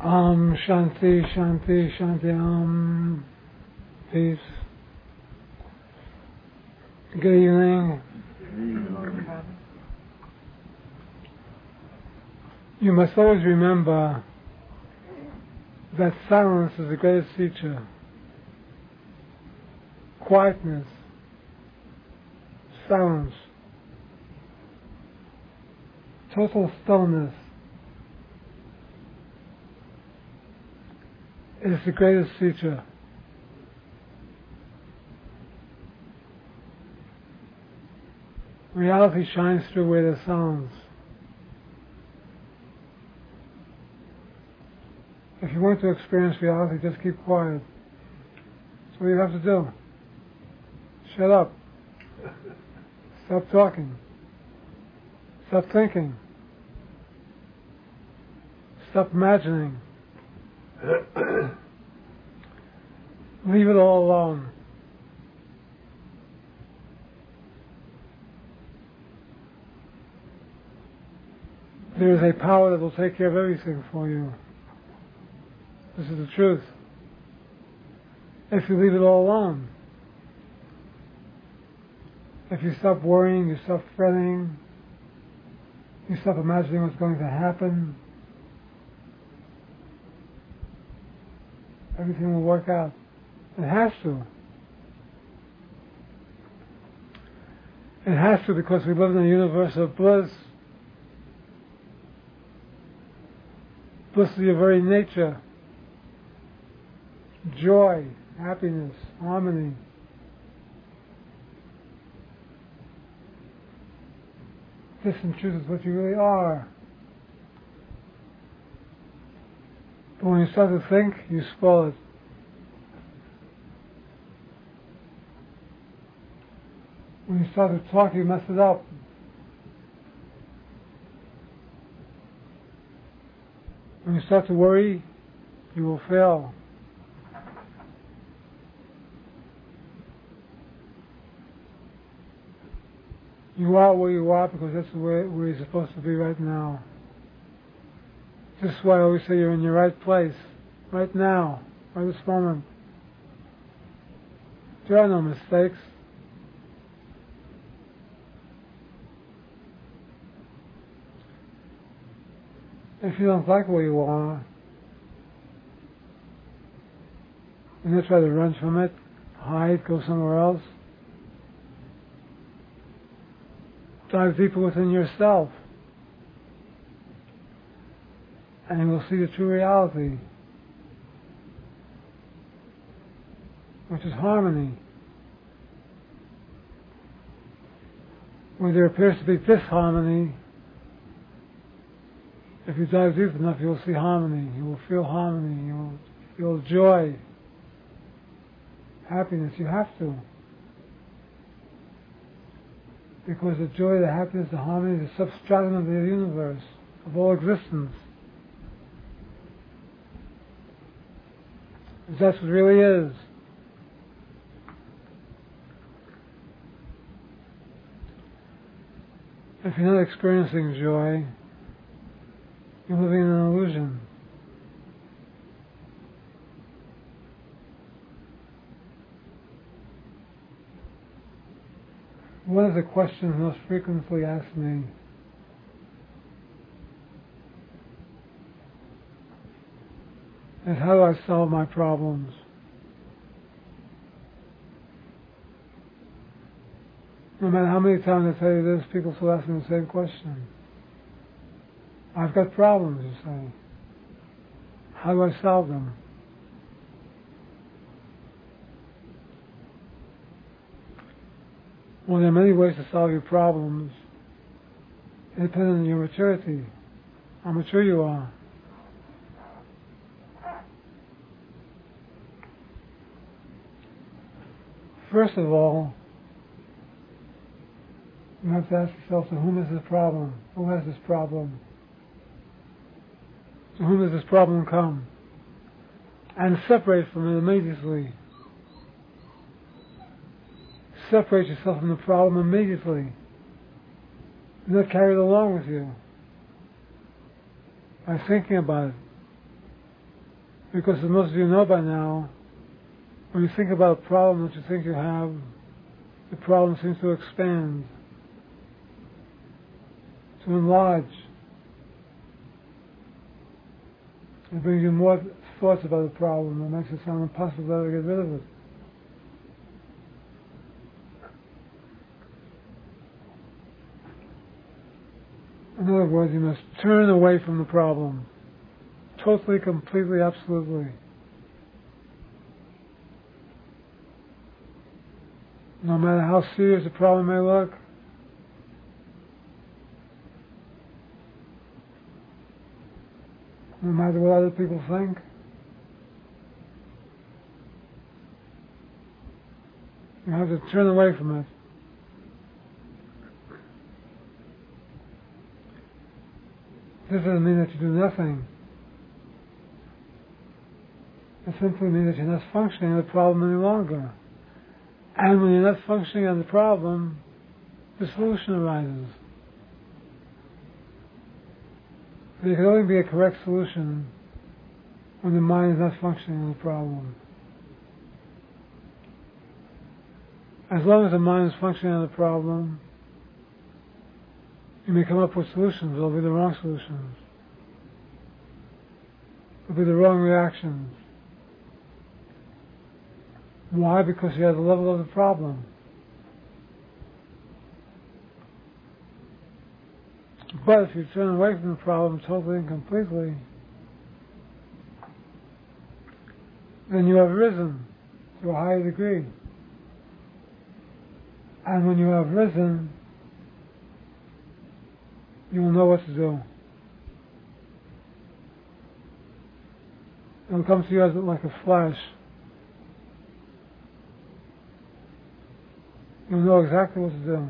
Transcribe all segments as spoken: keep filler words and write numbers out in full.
Om Shanti Shanti Shanti Om. Peace. Good evening. You must always remember that silence is the greatest teacher. Quietness, silence, total stillness is the greatest teacher. Reality shines through where there's sounds. If you want to experience reality, just keep quiet. That's what you have to do. Shut up. Stop talking. Stop thinking. Stop imagining. Leave it all alone. There is a power that will take care of everything for you. This is the truth. If you leave it all alone. If you stop worrying, you stop fretting, you stop imagining what's going to happen, everything will work out. It has to. It has to, because we live in a universe of bliss. Bliss is your very nature. Joy, happiness, harmony. This in truth is what you really are. But when you start to think, you spoil it. When you start to talk, you mess it up. When you start to worry, you will fail. You are where you are because that's where, where you're supposed to be right now. This is why I always say you're in your right place, right now, right this moment. There are no mistakes. If you don't like where you are, and you try to run from it, hide, go somewhere else, dive deeper within yourself, and you will see the true reality, which is harmony. Where there appears to be disharmony, if you dive deep enough, you will see harmony. You will feel harmony. You will feel joy, happiness. You have to. Because the joy, the happiness, the harmony is the substratum of the universe, of all existence. That's what it really is. If you're not experiencing joy, you're living in an illusion. One of the questions most frequently asked me is, how do I solve my problems? No matter how many times I tell you this, people still ask me the same question. I've got problems, you say. How do I solve them? Well, there are many ways to solve your problems. It depends on your maturity, how mature you are. First of all, you have to ask yourself, to whom is this problem? Who has this problem? To whom does this problem come? And separate from it immediately. Separate yourself from the problem immediately. Do not carry it along with you by thinking about it. Because as most of you know by now, when you think about a problem that you think you have, the problem seems to expand, to enlarge. It brings you more thoughts about the problem. It makes it sound impossible to ever get rid of it. In other words, you must turn away from the problem. Totally, completely, absolutely. No matter how serious the problem may look, no matter what other people think, you have to turn away from it. This doesn't mean that you do nothing. It simply means that you're not functioning on the problem any longer. And when you're not functioning on the problem, the solution arises. There can only be a correct solution when the mind is not functioning on the problem. As long as the mind is functioning on the problem, you may come up with solutions. They'll be the wrong solutions. They'll be the wrong reactions. Why? Because you're at the level of the problem. But if you turn away from the problem totally and completely, then you have risen to a higher degree. And when you have risen, you will know what to do. It will come to you as like a flash. You'll know exactly what to do.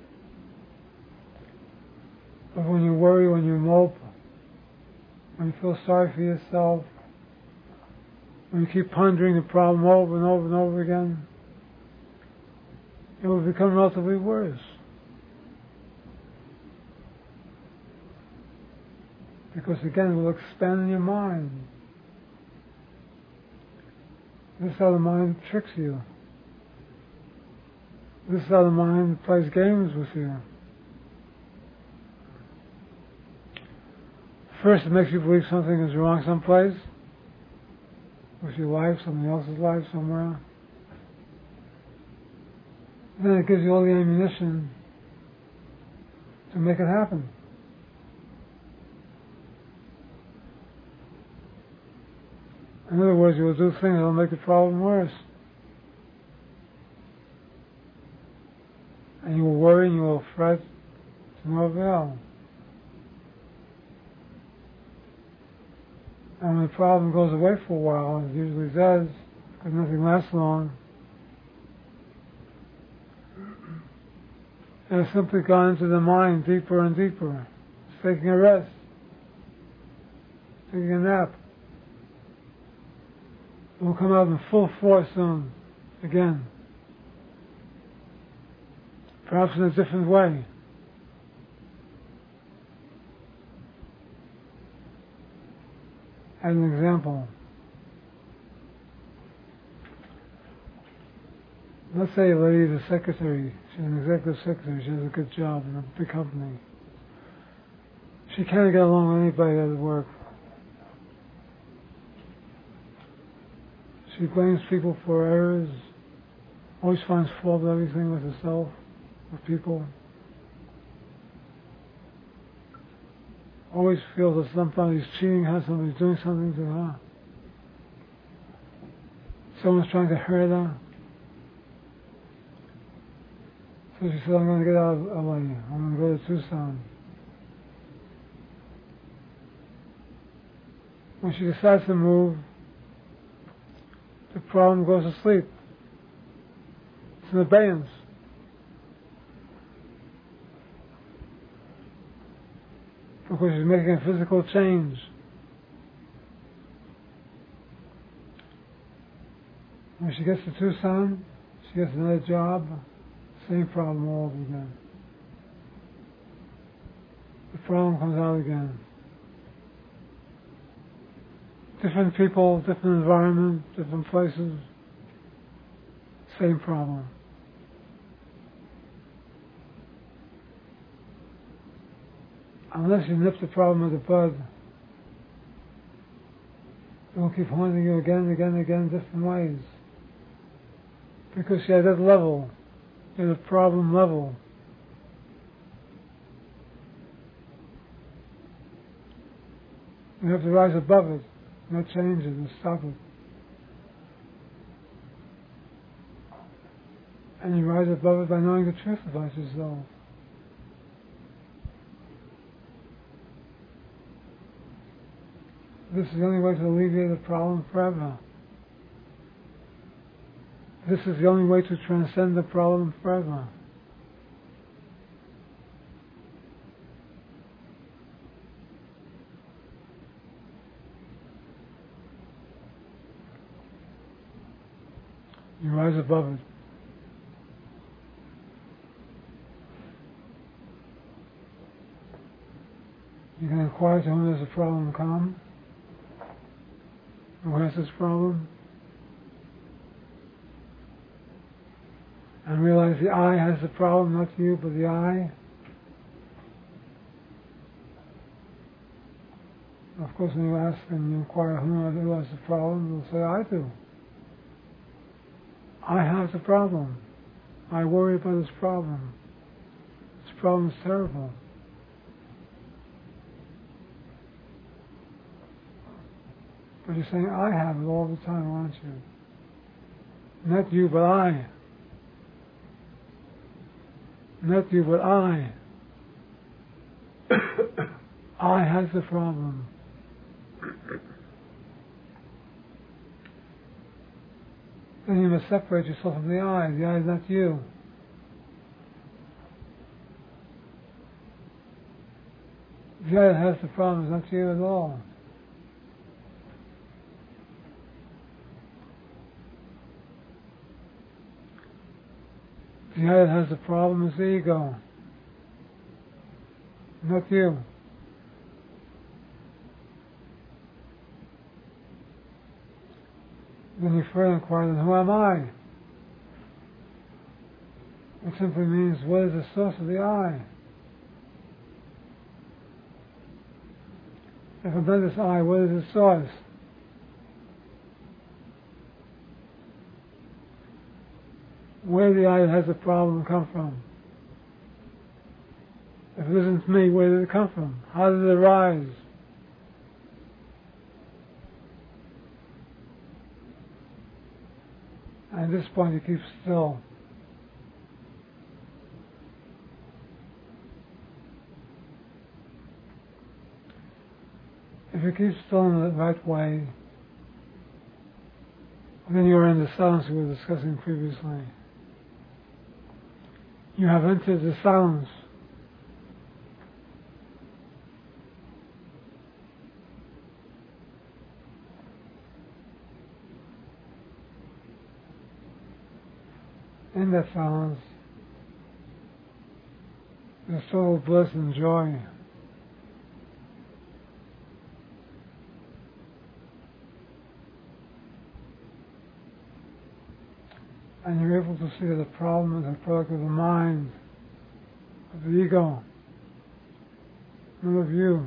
But when you worry, when you mope, when you feel sorry for yourself, when you keep pondering the problem over and over and over again, it will become relatively worse. Because again, it will expand in your mind. This is how the mind tricks you. This is how the mind plays games with you. First, it makes you believe something is wrong someplace, with your life, somebody else's life, somewhere. Then it gives you all the ammunition to make it happen. In other words, you will do things that will make the problem worse. And you will worry and you will fret to no avail. And when the problem goes away for a while, as it usually does, because nothing lasts long, it has simply gone into the mind deeper and deeper. It's taking a rest, taking a nap. It will come out in full force soon, again. Perhaps in a different way. As an example, let's say a lady is a secretary, she's an executive secretary, she has a good job in a big company. She can't get along with anybody at work. She blames people for errors, always finds fault with everything, with herself, with people. Always feels that somebody's cheating her, somebody's doing something to her. Someone's trying to hurt her. So she said, I'm going to get out of L A. I'm going to go to Tucson. When she decides to move, the problem goes to sleep. It's in abeyance. Because she's making a physical change. When she gets to Tucson, she gets another job, same problem all over again. The problem comes out again. Different people, different environment, different places, same problem. Unless you nip the problem at the bud, it will keep haunting you again and again and again in different ways. Because you're at that level, you're at a problem level. You have to rise above it, not change it and stop it. And you rise above it by knowing the truth about yourself. This is the only way to alleviate the problem forever. This is the only way to transcend the problem forever. You rise above it. You can inquire to whom does the problem come? Who has this problem? And realize the I has the problem, not you, but the I. Of course, when you ask and you inquire who has the problem, they'll say, I do. I have the problem. I worry about this problem. This problem is terrible. But you're saying, I have it all the time, aren't you? Not you, but I. Not you, but I. I has the problem. Then you must separate yourself from the I. The I is not you. The I that has the problem is not you at all. The I that has the problem is the ego, not you. Then you further inquire, then who am I? It simply means, what is the source of the I? If I've done this I, what is the source? Where the I that has the problem come from? If it isn't me, where did it come from? How did it arise? And at this point you keep still. If you keep still in the right way, then you are in the silence we were discussing previously. You have entered the silence. In that silence, there's total bliss and joy. And you're able to see that the problem is a product of the mind, of the ego, not of you.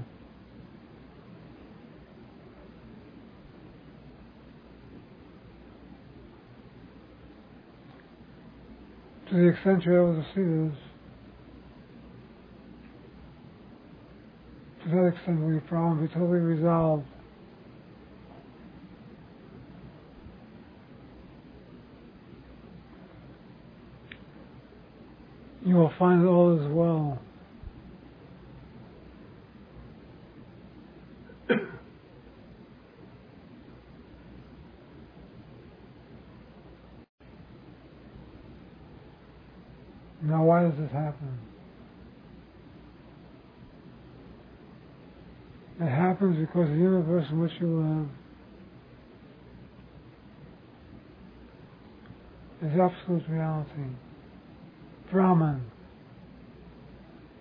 To the extent you're able to see this, to that extent will your problem be totally resolved. You will find that all is well. Now, why does this happen? It happens because the universe in which you live is absolute reality. Brahman.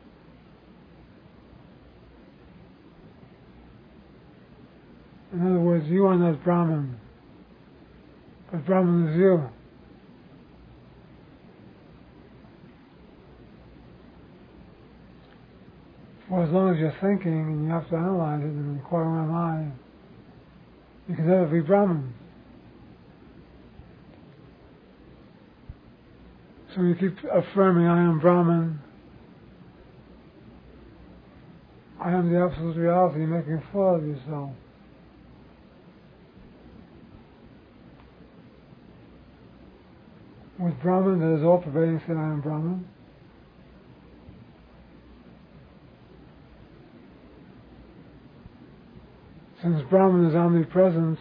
In other words, words, you are not Brahman, but Brahman is you. For as long as you're thinking and you have to analyze it and inquire, who am I, you can never be Brahman. So you keep affirming, I am Brahman, I am the absolute reality, you're making a fool of yourself. With Brahman, that is all pervading, say, I am Brahman. Since Brahman is omnipresent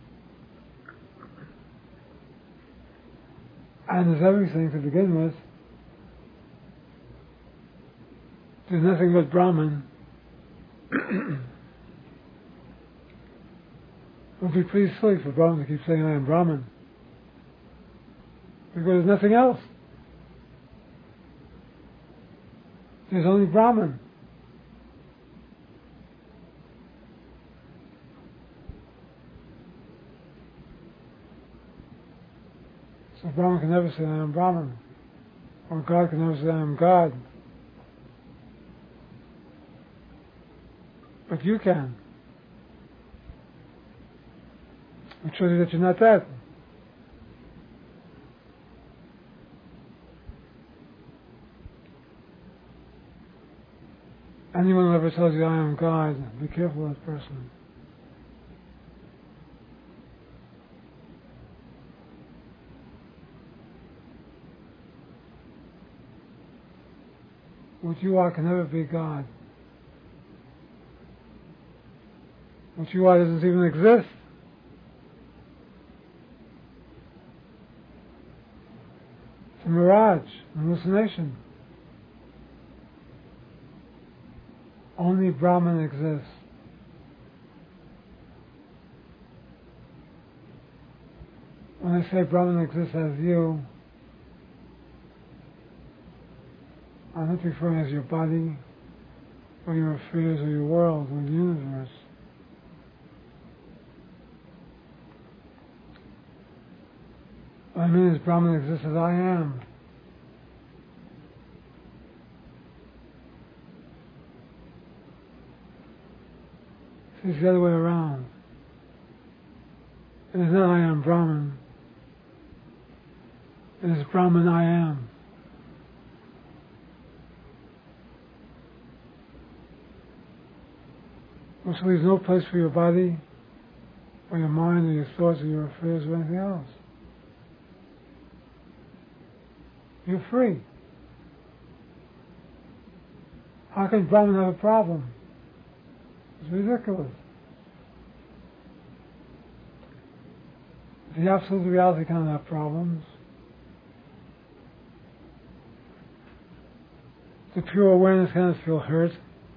and is everything to begin with, there's nothing but Brahman. It would be pretty silly for Brahman to keep saying, I am Brahman, because there's nothing else. There's only Brahman. So Brahman can never say, I am Brahman. Or God can never say, I am God. But you can. Which shows you that you're not that. Anyone who ever tells you, I am God, be careful of that person. What you are can never be God. What you are doesn't even exist. It's a mirage, an hallucination. Only Brahman exists. When I say Brahman exists as you, I'm not referring as your body, or your affairs, or your world, or the universe. What I mean is Brahman exists as I am. See, it's the other way around. It is not I am Brahman. It is Brahman I am. So there's no place for your body, or your mind, or your thoughts, or your affairs, or anything else. You're free. How can Brahman have a problem? It's ridiculous. The absolute reality can't have problems. The pure awareness cannot feel hurt.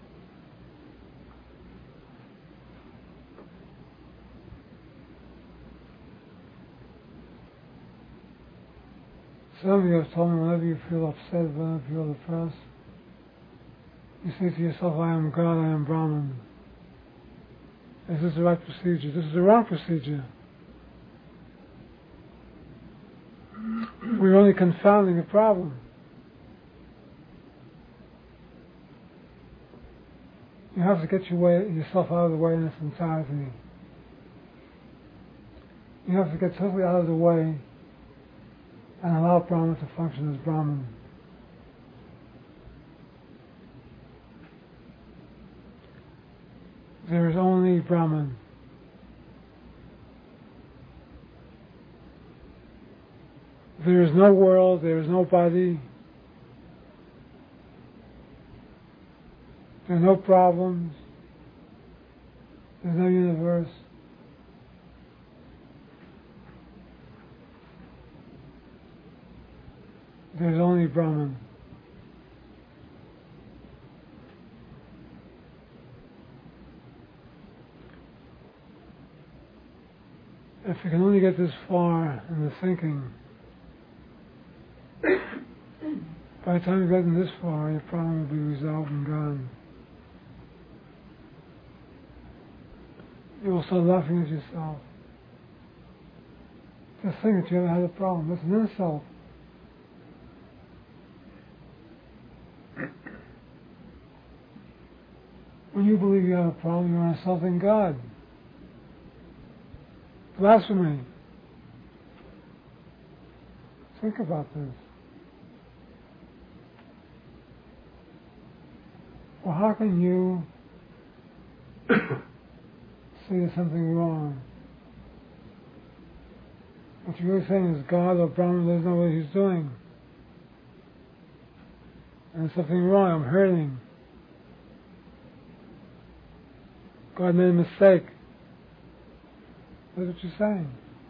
Some of you have told me whenever you feel upset, whenever you feel depressed, you say to yourself, I am God, I am Brahman. Is this the right procedure? This is the wrong procedure. We're only confounding the problem. You have to get your way, yourself out of the way in its entirety. You have to get totally out of the way and allow Brahman to function as Brahman. There is only Brahman. There is no world, there is no body, there are no problems, there's no universe. There's only Brahman. If you can only get this far in the thinking, by the time you've gotten this far, your problem will be resolved and gone. you will start laughing at yourself. Just think that you ever had a problem. That's an insult. When you believe you have a problem, you're insulting God. Blasphemy. Think about this. Well, how can you say there's something wrong? What you're really saying is God or Brahman doesn't know what he's doing. And there's something wrong, I'm hurting. God made a mistake. That's what you're saying.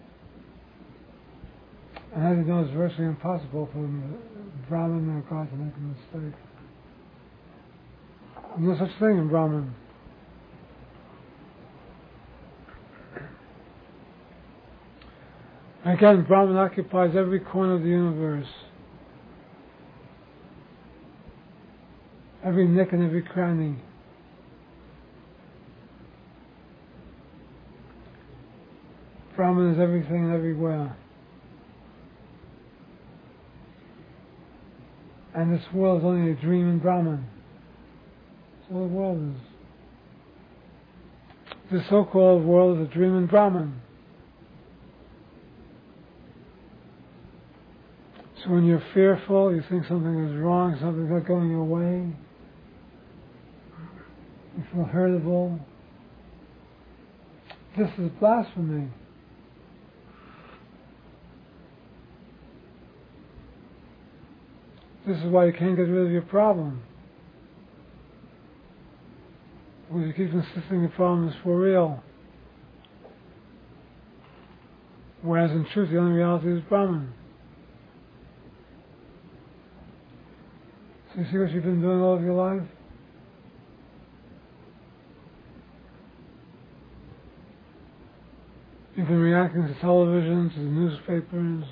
And as you know, it's virtually impossible for Brahman or God to make a mistake. There's no such thing in Brahman. Again, Brahman occupies every corner of the universe. Every nick and every cranny. Brahman is everything and everywhere. And this world is only a dream in Brahman. That's all the world is. This so-called world is a dream in Brahman. So when you're fearful, you think something is wrong, something's not going your way, you feel hurtable. This is blasphemy. This is why you can't get rid of your problem. Because you keep insisting the problem is for real. Whereas in truth, the only reality is Brahman. So you see what you've been doing all of your life? You've been reacting to television, to the newspapers,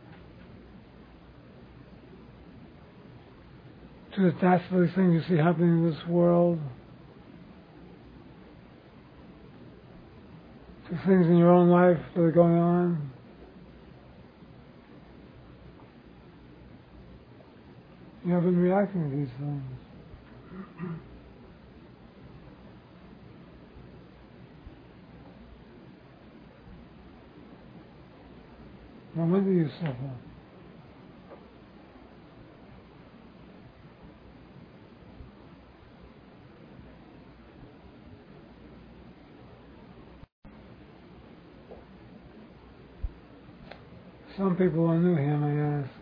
to the dastardly things you see happening in this world, to things in your own life that are going on. You have been reacting to these things. Now, when do you suffer? Some people are new here, may ask.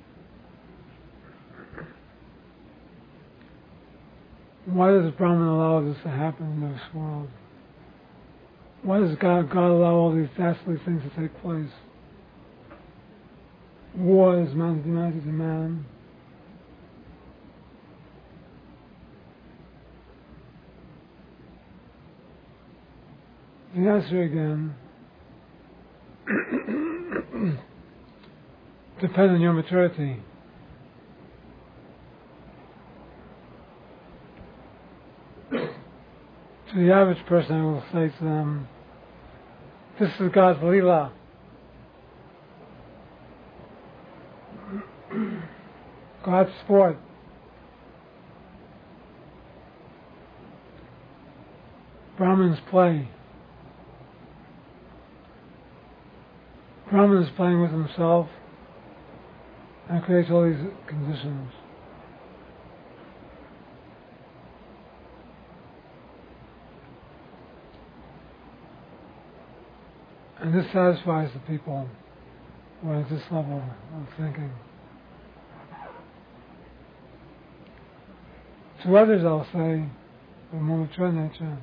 Why does Brahman allow this to happen in this world? Why does God, God allow all these dastardly things to take place? Wars, man to man to man. The answer again depends on your maturity. To the average person, I will say to them, this is God's Leela. God's sport. Brahman's play. Brahman is playing with himself and creates all these conditions. And this satisfies the people who are at this level of thinking. To others, I'll say, of more mature nature,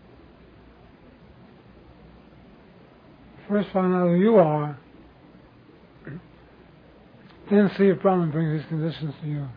first find out who you are, then see if Brahman brings these conditions to you.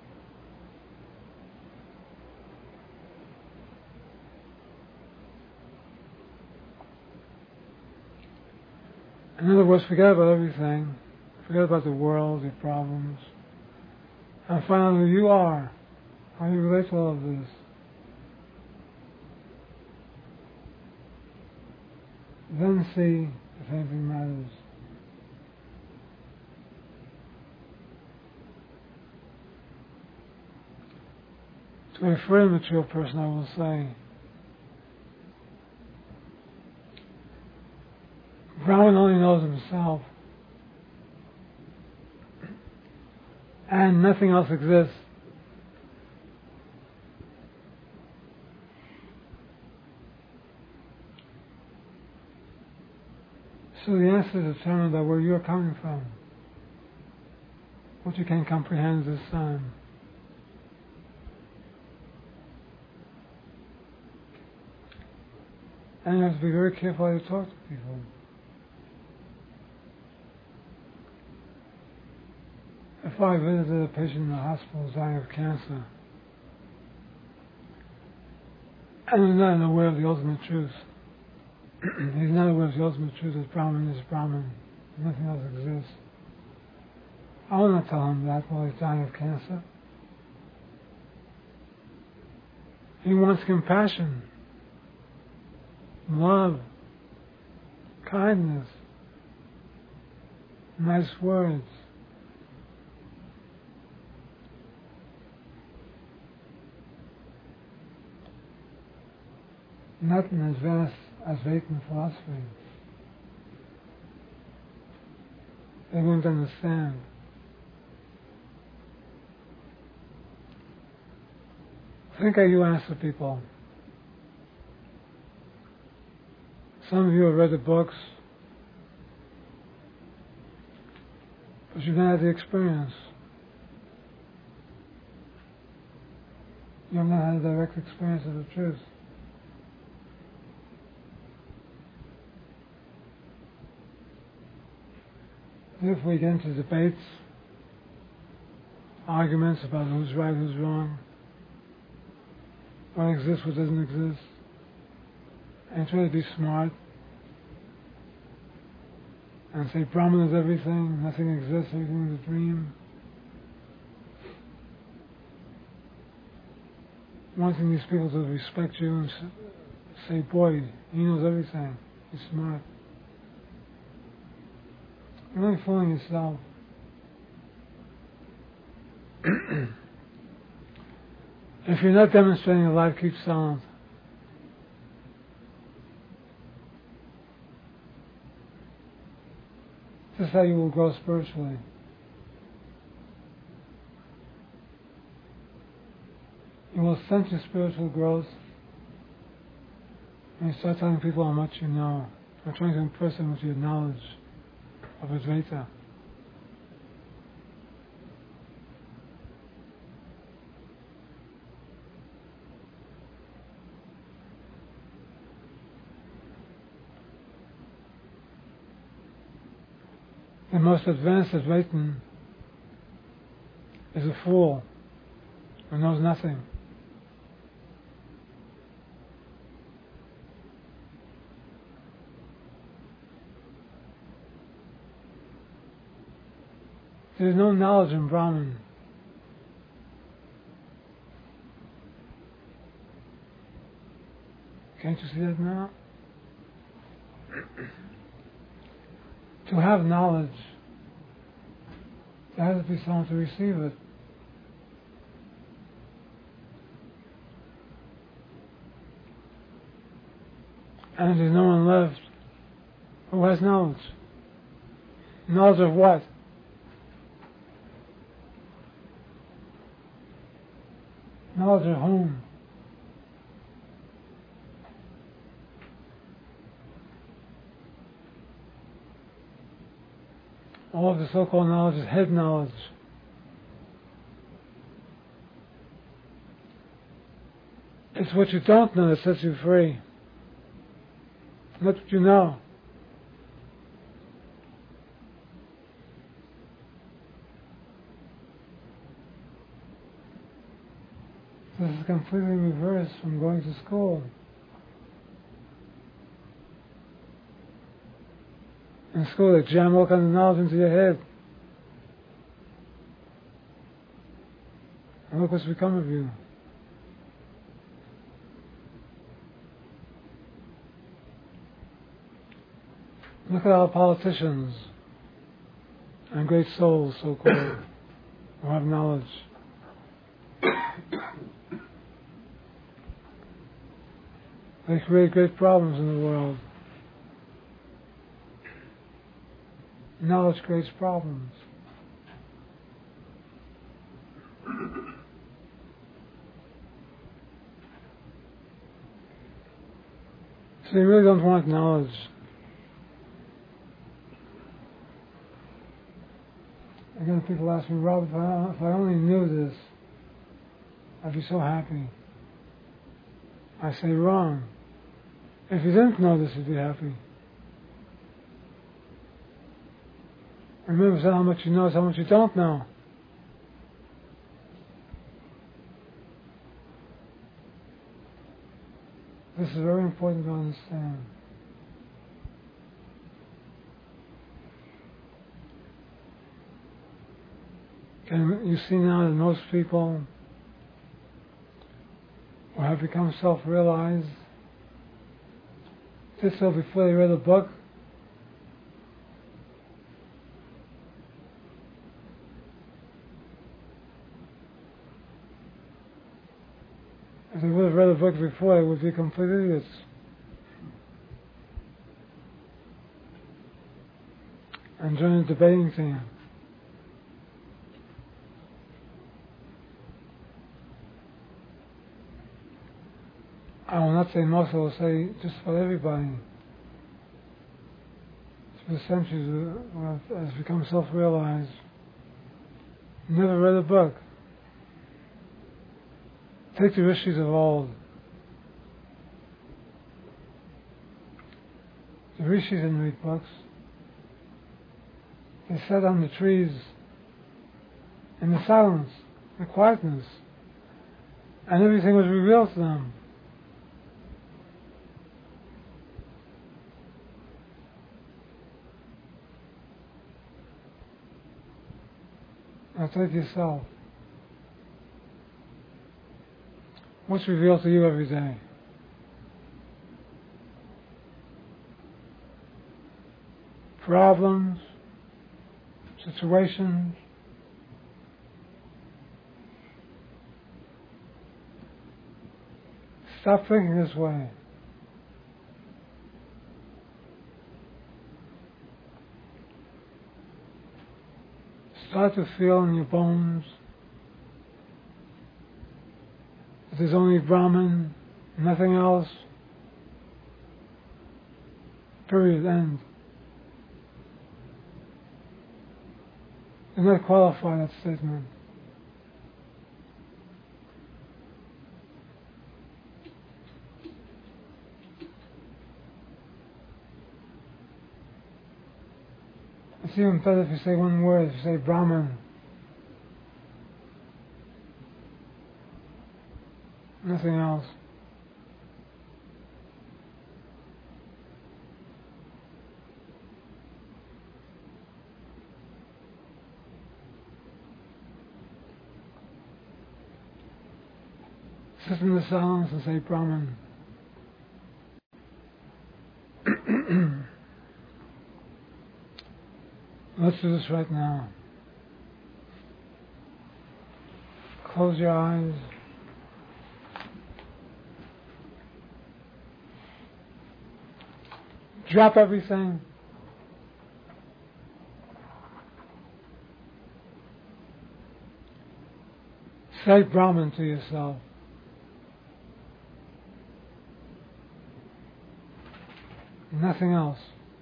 In other words, forget about everything. Forget about the world, your problems. And find out who you are. How you relate to all of this. then see if anything matters. To a fully mature person, I will say, Brahman only knows himself, and nothing else exists. So the answer is determined by where you are coming from, what you can comprehend this time. And you have to be very careful how you talk to people. If I visited a patient in the hospital dying of cancer, and he's not aware of the ultimate truth, he's not aware of the ultimate truth that Brahman is Brahman, nothing else exists, I will not tell him that while he's dying of cancer. He wants compassion, love, kindness, nice words. Not an advanced Advaitin philosophy. They won't understand. Think how you answer people. Some of you have read the books, but you've not had the experience. You have not had a direct experience of the truth. If we get into debates, arguments about who's right, who's wrong, what exists, what doesn't exist, and try to be smart, and say Brahman is everything, nothing exists, everything is a dream, wanting these people to respect you and say, boy, he knows everything, he's smart. You're only fooling yourself. If you're not demonstrating a life, keep silent. This is how you will grow spiritually. You will sense your spiritual growth when you start telling people how much you know, or trying to impress them with your knowledge of Advaita. The most advanced Advaitin is a fool who knows nothing. There is no knowledge in Brahman. Can't you see that now? To have knowledge, there has to be someone to receive it. And there's no one left who has knowledge. Knowledge of what? Knowledge of whom? All of the so-called knowledge is head knowledge. It's what you don't know that sets you free. Not what you know. This is completely reversed from going to school. In school, they jam all kinds of knowledge into your head. And look what's become of you. Look at our politicians and great souls, so-called, who have knowledge. They create great problems in the world. Knowledge creates problems. So you really don't want knowledge. Again, people ask me, Robert, if I, if I only knew this, I'd be so happy. I say, wrong. If you didn't know this, you'd be happy. Remember, so how much you know is how much you don't know. This is very important to understand. And you see now that most people who have become self-realized, just so before they read a book, if they would have read a book before, they would be complete idiots. And join a debating team. I will not say most, I will say just about everybody. For centuries uh, has become self-realized. Never read a book. Take the rishis of old. The rishis didn't read books. They sat on the trees in the silence, the quietness, and everything was revealed to them. Now say to yourself, what's revealed to you every day? Problems, situations. Stop thinking this way. Start to feel in your bones that there's only Brahman, nothing else. Period. End. Do not qualify that statement. It's even better if you say one word, if you say Brahman. Nothing else. Sit in the silence and say Brahman. Let's do this right now. Close your eyes. Drop everything. Say Brahman to yourself. Nothing else.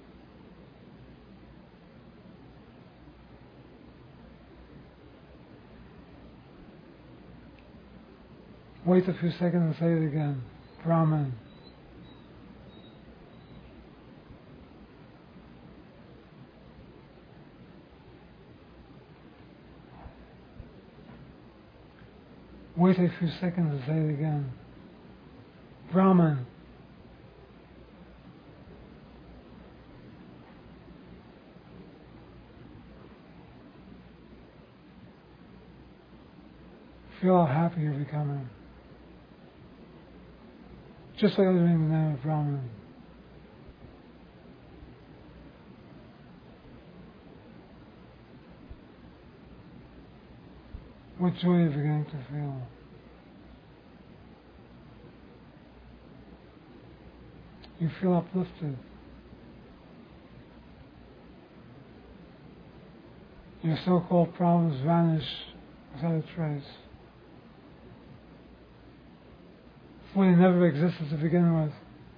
Wait a few seconds and say it again. Brahman. Wait a few seconds and say it again. Brahman. Feel how happy you're becoming. Just like uttering the name of Brahman. What joy are you beginning to feel? You feel uplifted. Your so-called problems vanish without a trace. For they never existed to begin with.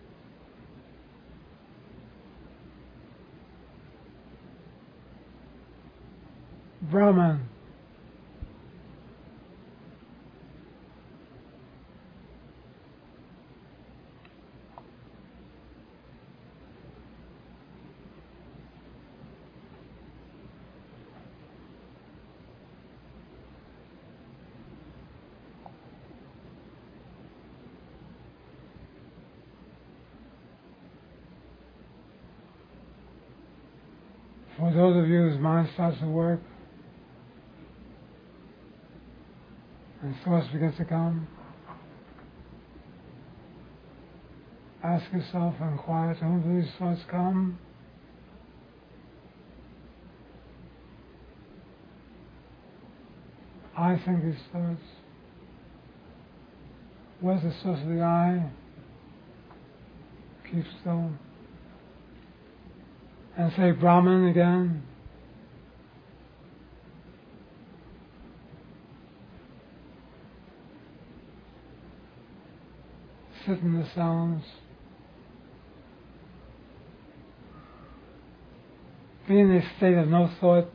Brahman. For those of you whose mind starts to work and thoughts begin to come, ask yourself in quiet, to whom do these thoughts come? I think these thoughts. Where's the source of the I? Keep still. And say Brahman again. Sit in the silence. Be in a state of no thought.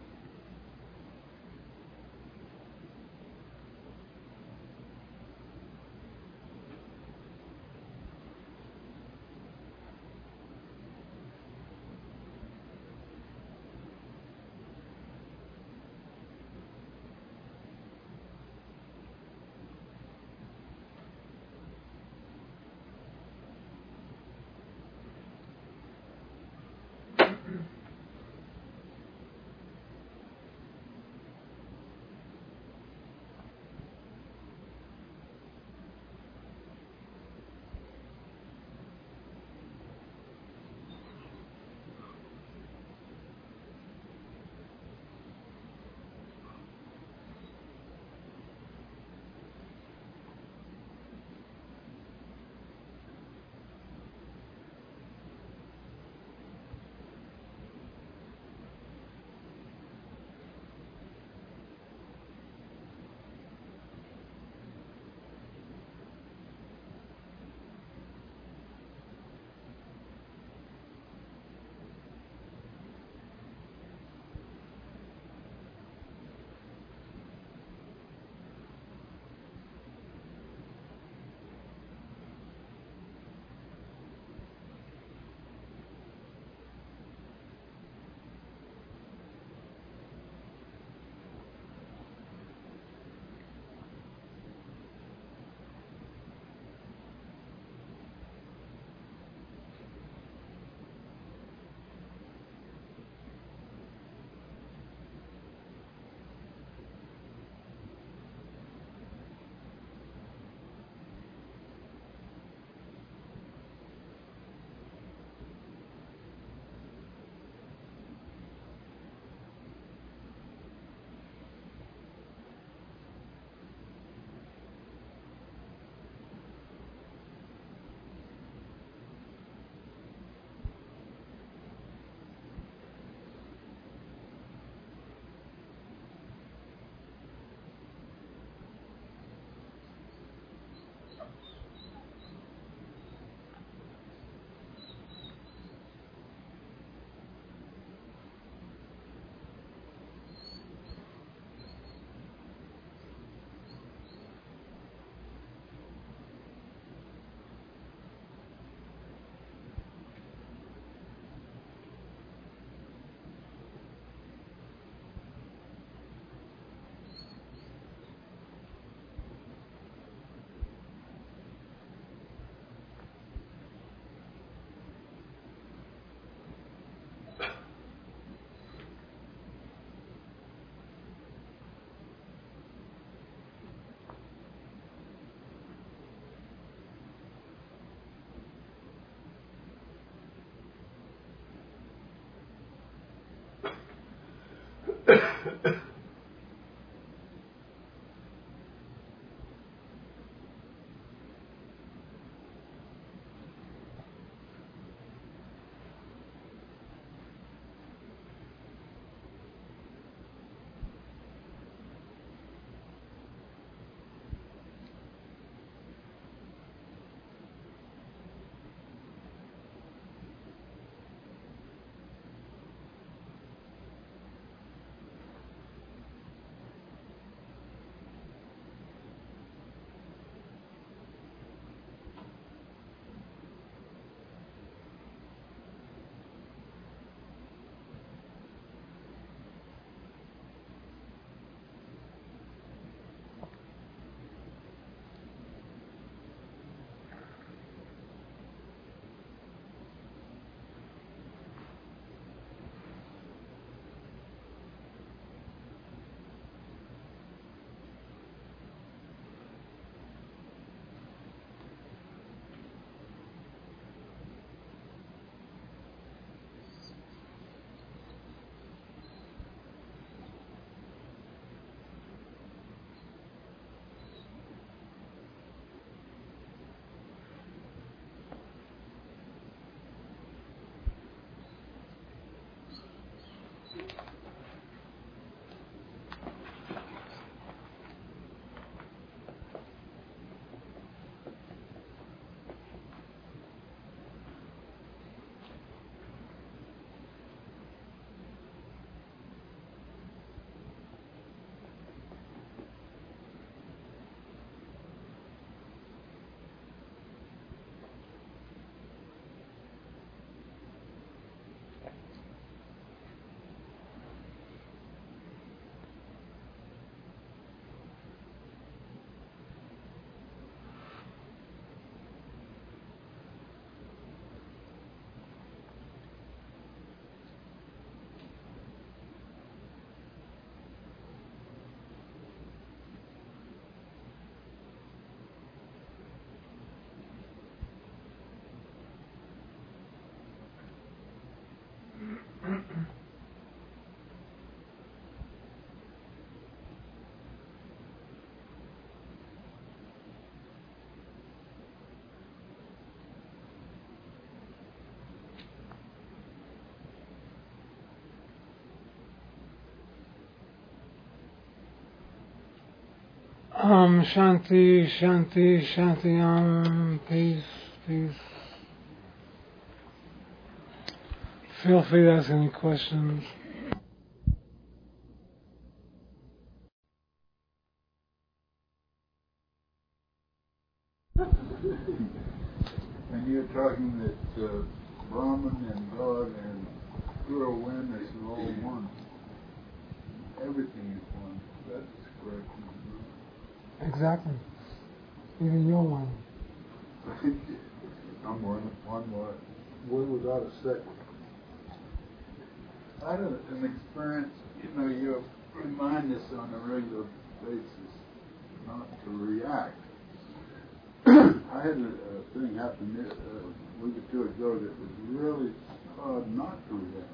Um, Shanti, Shanti, Shanti, um, peace, peace. Feel free to ask any questions. And you're talking that uh, Brahman and God and pure awareness are all one. Everything is one. That's correct. Exactly. Even you're one. I'm one. One what? One without a second. I had an experience, you know, you remind us on a regular basis not to react. I had a, a thing happen uh, a week or two ago that was really hard not to react.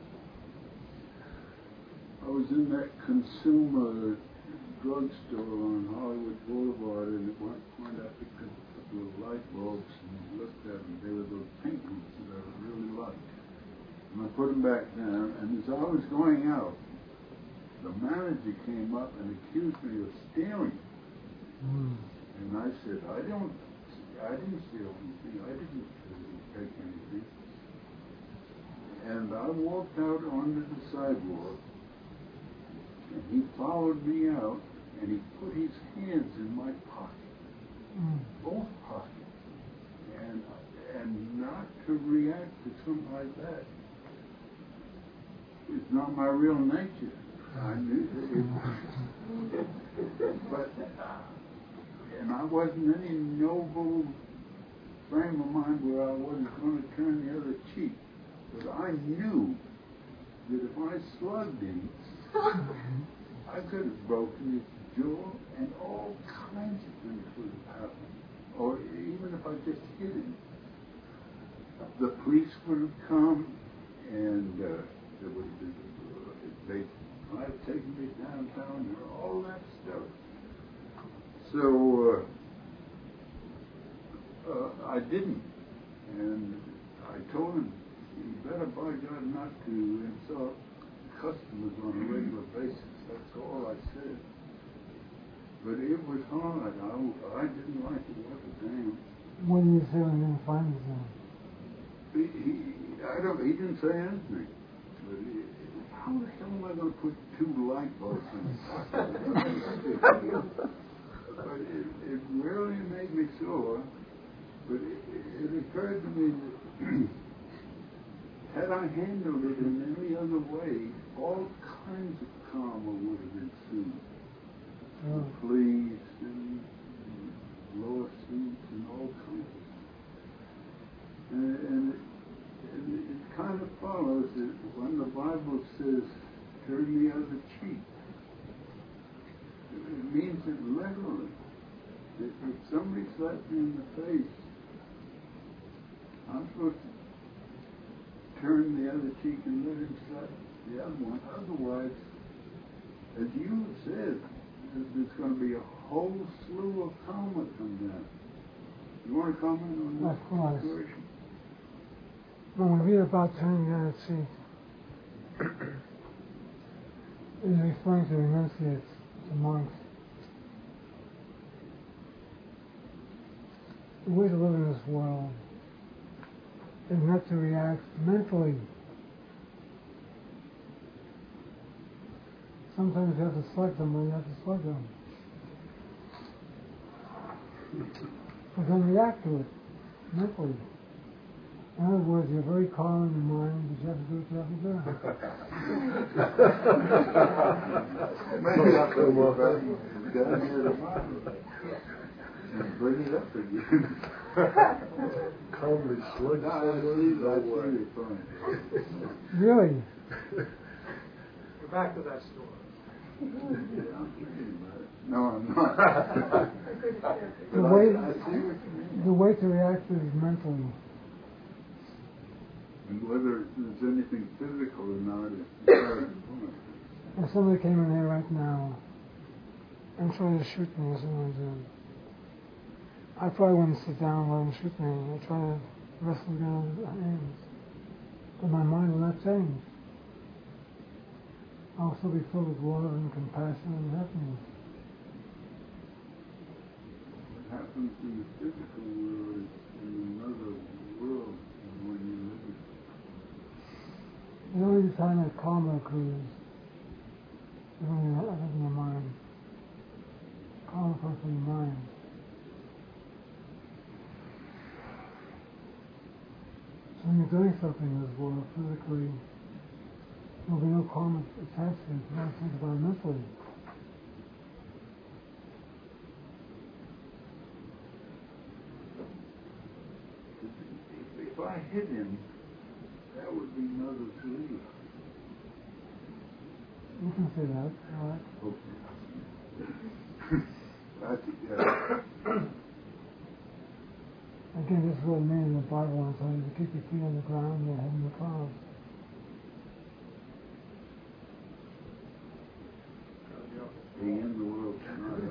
I was in that consumer drugstore on Hollywood Boulevard, and it went, went up a couple of light bulbs and looked at them. They were those pink ones that I really liked. And I put them back down, and as I was going out, the manager came up and accused me of stealing. Mm. And I said, I don't, I didn't steal anything. I didn't take anything. And I walked out onto the sidewalk, and he followed me out, and he put his hands in my pocket, mm. both pockets, and and not to react to something like that. It's not my real nature. I knew it, but and I wasn't in any noble frame of mind where I wasn't going to turn the other cheek. But I knew that if I slugged him, I could have broken his jaw, and all kinds of things would have happened. Or even if I just hit him, the police would have come, and uh, there would have been, uh, they might have taken me downtown, and all that stuff. So uh, uh, I didn't, and I told him, you better by God not to insult customers on a regular basis. That's all I said. But it was hard. I, I didn't like it worth a damn. What did you say when you didn't find him? He, he, I don't, he didn't say anything. But he, how the hell am I going to put two light bulbs in his pocket? But it, it really made me sore. But it, it occurred to me that had I handled it in any other way, all kinds of karma would have ensued. Oh. Pleas and lawsuits and all kinds of stuff. And, and, it, and it kind of follows that when the Bible says, turn the other cheek, it means it literally. If, if somebody slaps me in the face, I'm supposed to turn the other cheek and let him slap the other one. Otherwise, as you said, there's going to be a whole slew of karma come down. You want to comment on that? Of course. Situation? When we read about turning the other cheek, it's referring to renunciates, to monks. The way to live in this world is not to react mentally. Sometimes you have to slug them when you have to slug them. But then react to it mentally. In other words, you're very calm in your mind, but you have to do what you have to do. Maybe I'll come up down here tomorrow and bring it up again. Calmly slug someone. That's really funny. Really? Go back to that story. Yeah, I'm thinking about it. No, I'm not. the, way, I, I see what you mean. the way to react is mentally. And whether there's anything physical or not is very important. If somebody came in here right now and tried to shoot me or something like that, I probably wouldn't sit down and let him shoot me. I'd try to wrestle down his hands. But my mind will not change. I'll still be filled with love and compassion and happiness. happens in the physical world is in another world than when you live it. You know, you find that karma occurs within your, within your mind. Karma comes from your mind. So when you're doing something in this world, physically, there'll be no karma attached to it. You have to think about it mentally. If I hit him, that would be another three. You can say that, all right? Okay. I think, yeah. Again, this is what it means in the Bible, and so you keep your feet on the ground and your head in the clouds. The end of the world tonight.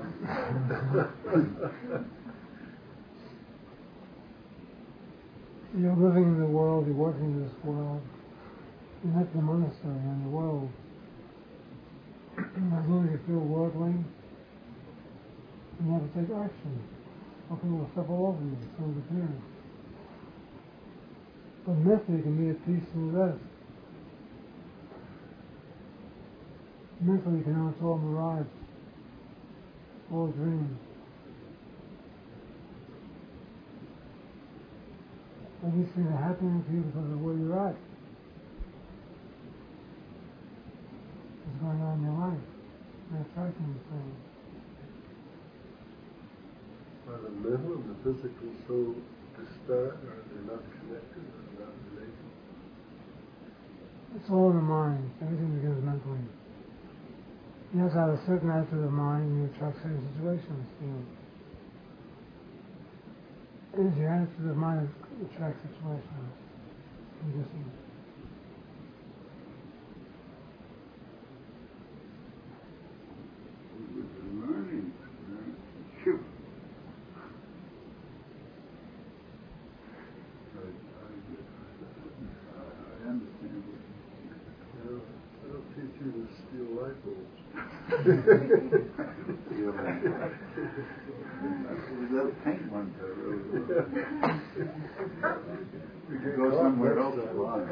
You're living in the world, you're working in this world. You're not in the monastery, you're in the world. As long as you feel worldly, you never take action. Something will step all over you, so it appears. But mentally you can be at peace and rest. Mentally you can know it's all mirage, all dreams. And these things are happening to you because of where you're at. What's going on in your life. You're attracting these things. Are the mental and the physical so disparate, or they're not connected, or not related? It's all in the mind. Everything begins mentally. You have to have a certain attitude of mind and you attract certain situations to you. It is your attitude of mind that attracts situations, conditions. With the learning, right? Shoot. I, I, I understand what You know, I don't teach you to steal light bulbs. That paint one too. We could go somewhere else to lie.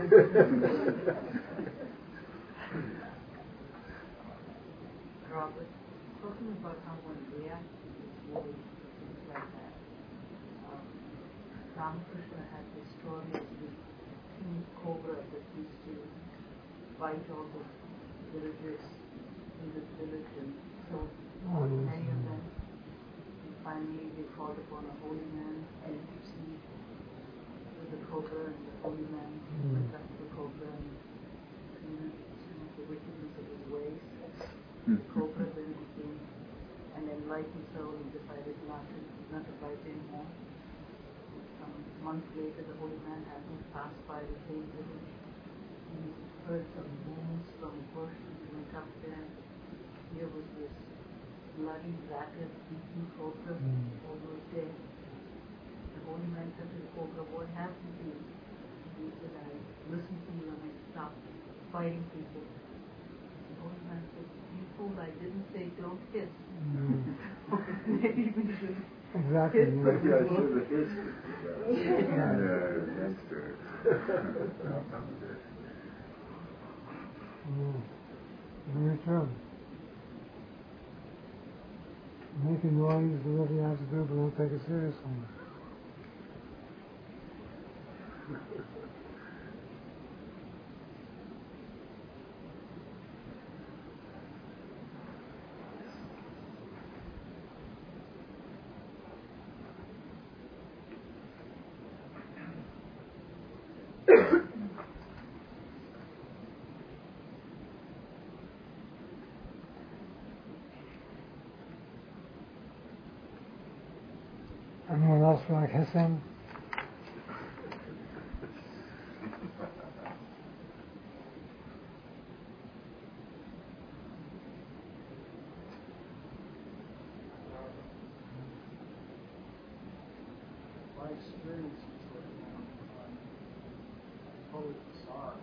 Robert, talking about how one reacts to this world, things like that. Um, Ramakrishna had this story of the king cobra that used to bite all the villagers in this village, and so Oh, yes. many of them. And finally, they called upon a holy man and intercede with the cobra, and the holy man Mm. attacked the cobra and committed some of the wickedness of his ways. Hmm. The cobra then became an enlightened soul and decided not to not to bite anymore. Some months later, the holy man happened to pass by the same village. He heard some moans from a bush. He went up there. Here was this bloody, ragged, beaten cobra, Mm. almost dead. The holy man said to the cobra, "What happened to you?" He said, "I listened to you and I stopped fighting people." The holy man said, "You fool, I didn't say don't hiss." Mm. Maybe we should Exactly. hiss Yeah. the Maybe I people. should have hissed it. Yeah. Yeah, that's good. Yeah. Very true. Make a noise, do whatever you have to do, but don't take it seriously. Anyone else like hissing? My experience is that um, I'm totally bizarre.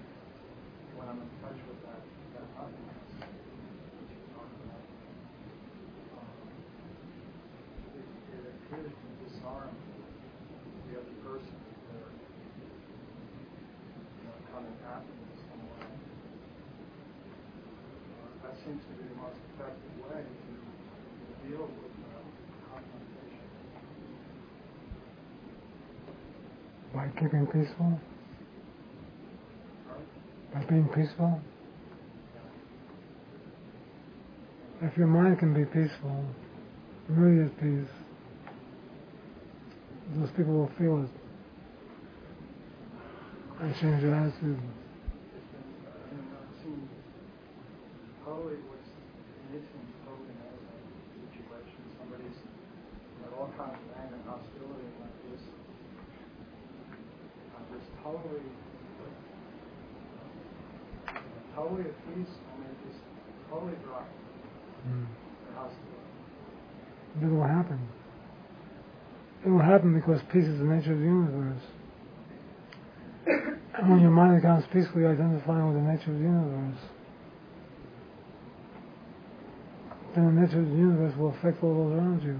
When I'm in touch with that, that nothingness, which you're talking about, happen in some way. Uh, that seems to be the most effective way to, to deal with uh, confrontation. By keeping peaceful? Right? By being peaceful? If your mind can be peaceful, really at peace, those people will feel it and change their attitude. I mean, I've seen totally what's missing totally in a situation. Somebody's got all kinds of anger and hostility like this. Uh, just totally, totally at peace. I mean, just totally dry. Mm. And hostility. It will happen. It will happen because peace is the nature of the universe. And when your mind becomes peacefully identifying with the nature of the universe, then the nature of the universe will affect all those around you.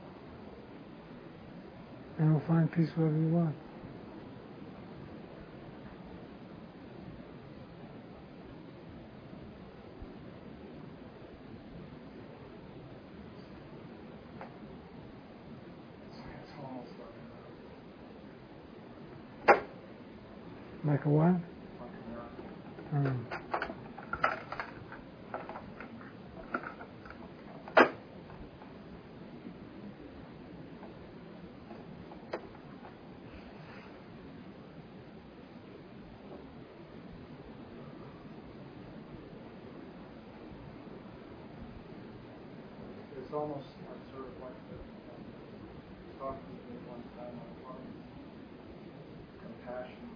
And you'll find peace wherever you are. It's almost like Like a what? a, like a miracle. Mm. It's almost like sort of like the talking to me one time on the phone, compassion.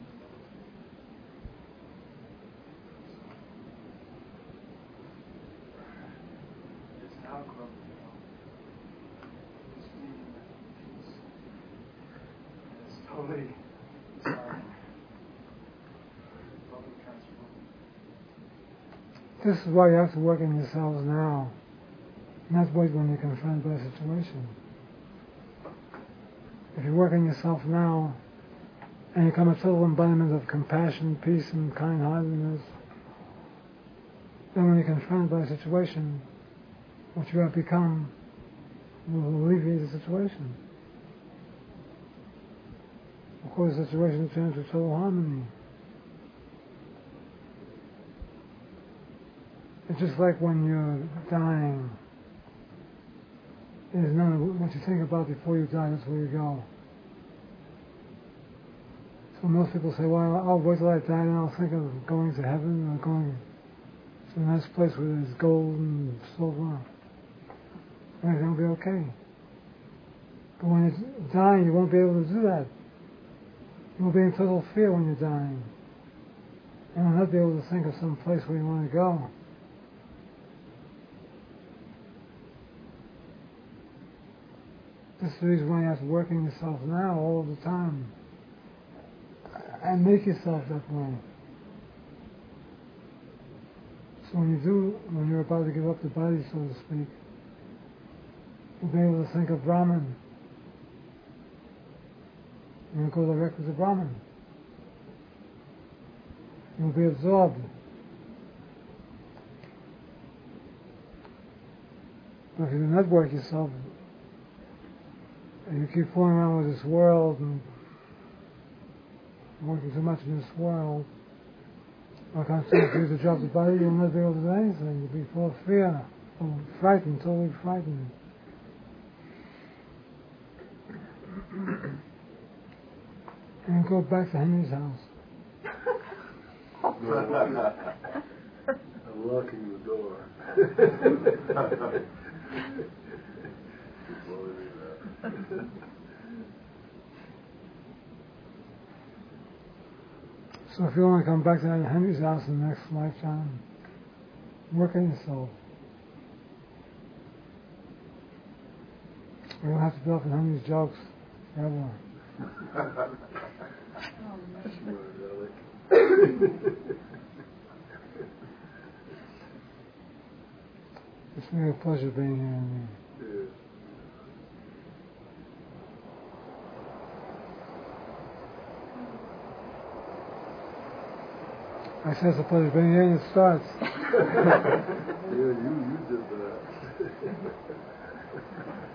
It's an outgrowth, you know. It's needing that peace. And it's totally disarming. Totally transforming. This is why you have to work in yourselves now. Not wait when you're confronted by a situation. If you work on yourself now, and you become a total embodiment of compassion, peace, and kind-heartedness, then when you're confronted by a situation, what you have become will alleviate the situation. Of course, the situation turns to total harmony. It's just like when you're dying. There's none of what you think about before you die, that's where you go. So most people say, well, I'll wait till I die and I'll think of going to heaven or going to a nice place where there's gold and silver. Everything will be okay. But when you're dying, you won't be able to do that. You will be in total fear when you're dying. You will not be able to think of some place where you want to go. This is the reason why you have to work on yourself now all the time. And make yourself that way. So when you do, when you're about to give up the body, so to speak, you'll be able to think of Brahman. You'll go directly to Brahman. You'll be absorbed. But if you do not work yourself, and you keep fooling around with this world and working too much in this world, or constantly for you to drop the body, you'll not be able to do anything. You'll be full of fear, or frightened, totally frightened. And go back to Henry's house. I'm locking the door. So if you want to come back to Henry's house in the next lifetime, work on yourself. We don't have to be off in Henry's jokes forever. It's really a pleasure being here. Henry. Yeah. I said it's a pleasure being here, and it starts. Yeah, you, you did that.